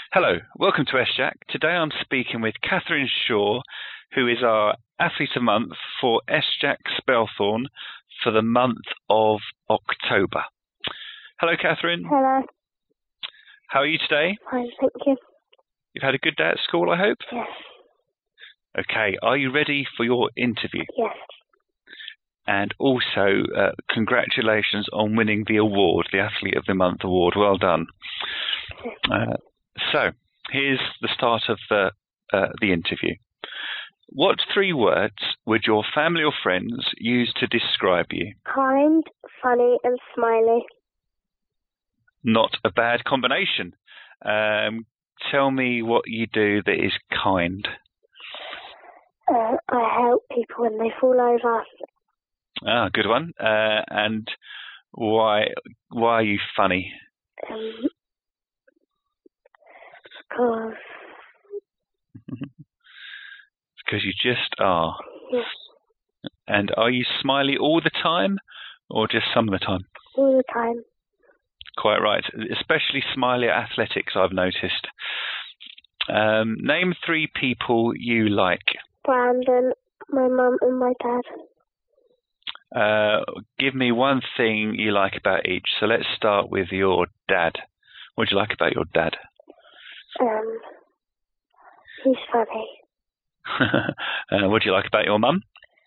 Hello, welcome to SJAC. Today I'm speaking with Catherine Shaw, who is our Athlete of the Month for SJAC Spelthorne for the month of October. Hello, Catherine. Hello. How are you today? Fine, thank you. You've had a good day at school, I hope? Yes. Okay, are you ready for your interview? Yes. And also, congratulations on winning the award, the Athlete of the Month award. Well done. So, here's the start of the interview. What 3 words would your family or friends use to describe you? Kind, funny, and smiley. Not a bad combination. Tell me what you do that is kind. I help people when they fall over. Ah, good one. And why are you funny? Because you just are. Yes. And are you smiley all the time or just some of the time? All the time. Quite right. Especially smiley at athletics, I've noticed. Name 3 people you like. Brandon, my mum, and my dad. Give me one thing you like about each. So let's start with your dad. What do you like about your dad? He's funny. What do you like about your mum?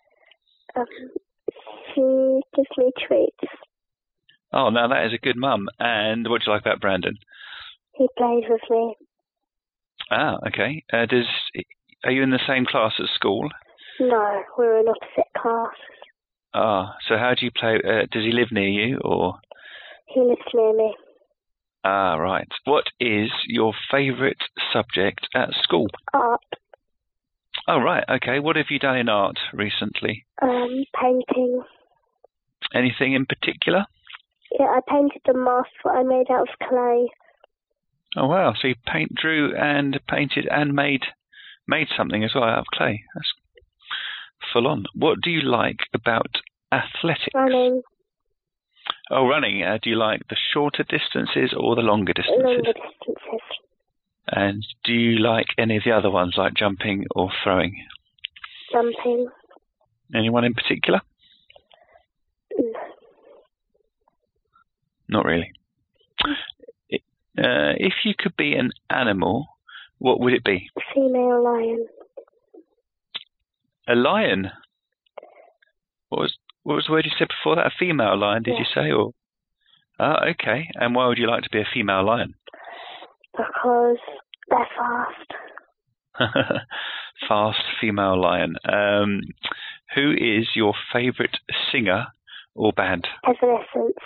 She gives me treats. Oh, now that is a good mum. And what do you like about Brandon? He plays with me. Ah, okay. Are you in the same class at school? No, we're in opposite classes. Ah, so how do you play? Does he live near you, or? He lives near me. Ah, right. What is your favourite subject at school? Art. Oh, right. Okay. What have you done in art recently? Painting. Anything in particular? Yeah, I painted a mask that I made out of clay. Oh, wow. So you drew and painted and made something as well out of clay. That's full on. What do you like about athletics? Running. Oh, running. Do you like the shorter distances or the longer distances? Longer distances. And do you like any of the other ones, like jumping or throwing? Jumping. Anyone in particular? Not really. If you could be an animal, what would it be? A female lion. A lion? What was the word you said before that? A female lion, did you say? Or? Ah, okay. And why would you like to be a female lion? Because they're fast. Fast female lion. Who is your favourite singer or band? Evanescence.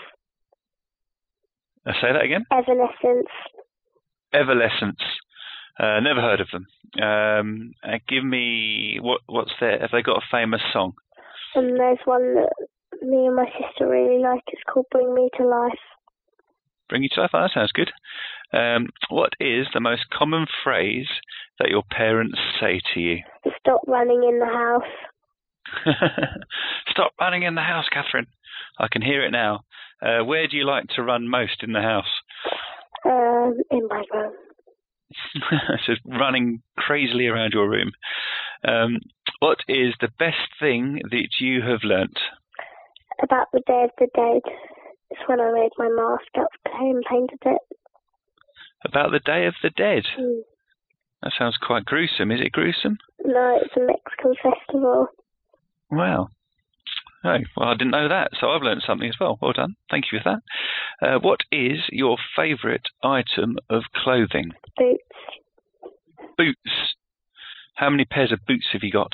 Say that again? Evanescence. Evanescence. Never heard of them. Give me what's there? Have they got a famous song? There's one that me and my sister really like. It's called "Bring Me to Life." Bring You to Life. Oh, that sounds good. What is the most common phrase that your parents say to you? Stop running in the house. Stop running in the house, Catherine. I can hear it now. Where do you like to run most in the house? In my room. So running crazily around your room. What is the best thing that you have learnt? About the Day of the Dead. It's when I made my mask out of clay and painted it. About the Day of the Dead? Mm. That sounds quite gruesome. Is it gruesome? No, it's a Mexican festival. Wow. Oh, well, I didn't know that, so I've learnt something as well. Well done. Thank you for that. What is your favourite item of clothing? Boots. Boots. How many pairs of boots have you got?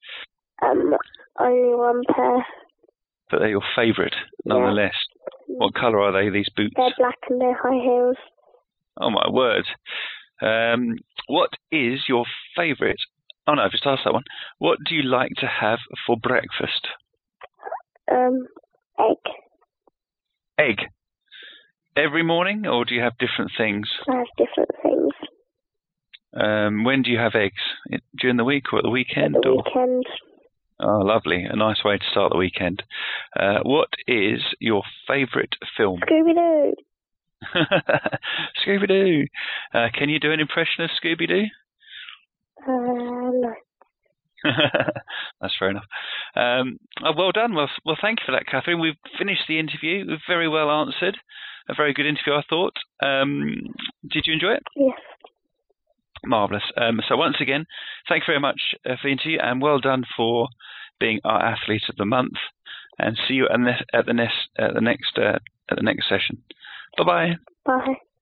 Only 1 pair. But they're your favourite, nonetheless. Yeah. What colour are they, these boots? They're black and they're high heels. Oh, my word. What is your favourite... Oh, no, I've just asked that one. What do you like to have for breakfast? Egg. Egg? Every morning, or do you have different things? I have different things. When do you have eggs? During the week or at the weekend? At the weekend. Oh, lovely. A nice way to start the weekend. What is your favourite film? Scooby-Doo. Scooby-Doo. Can you do an impression of Scooby-Doo? No. That's fair enough. Well done. Well, thank you for that, Catherine. We've finished the interview. We've very well answered. A very good interview, I thought. Did you enjoy it? Yes. Marvellous. So once again, thank you very much for the interview, and well done for being our Athlete of the Month. And see you at the next session. Bye-bye. Bye.